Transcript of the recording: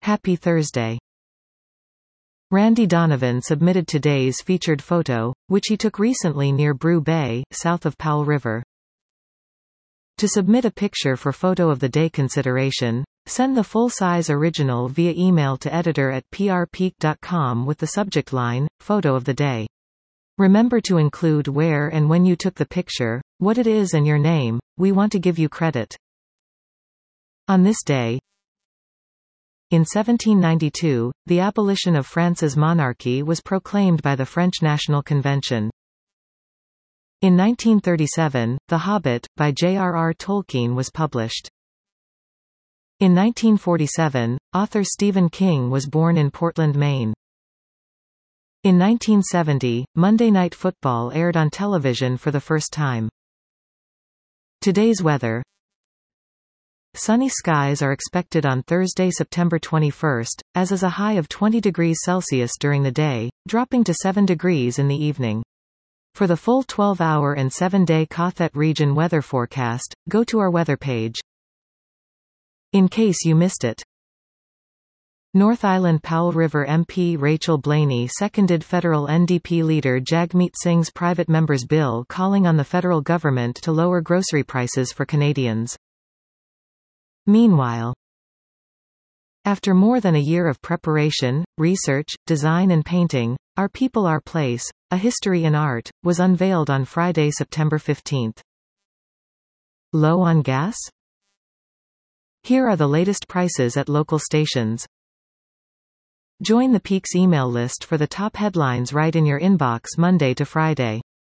Happy Thursday. Randy Donovan submitted today's featured photo, which he took recently near Brew Bay, south of Powell River. To submit a picture for Photo of the Day consideration, send the full-size original via email to editor@prpeak.com with the subject line, Photo of the Day. Remember to include where and when you took the picture, what it is and your name. We want to give you credit. On this day, in 1792, the abolition of France's monarchy was proclaimed by the French National Convention. In 1937, The Hobbit, by J.R.R. Tolkien was published. In 1947, author Stephen King was born in Portland, Maine. In 1970, Monday Night Football aired on television for the first time. Today's weather. Sunny skies are expected on Thursday, September 21st, as is a high of 20 degrees Celsius during the day, dropping to 7 degrees in the evening. For the full 12-hour and 7-day Cothet region weather forecast, go to our weather page. In case you missed it. North Island Powell River MP Rachel Blaney seconded federal NDP leader Jagmeet Singh's private member's bill calling on the federal government to lower grocery prices for Canadians. Meanwhile, after more than a year of preparation, research, design and painting, Our People Our Place, A History in Art, was unveiled on Friday, September 15th. Low on gas? Here are the latest prices at local stations. Join the Peaks email list for the top headlines right in your inbox Monday to Friday.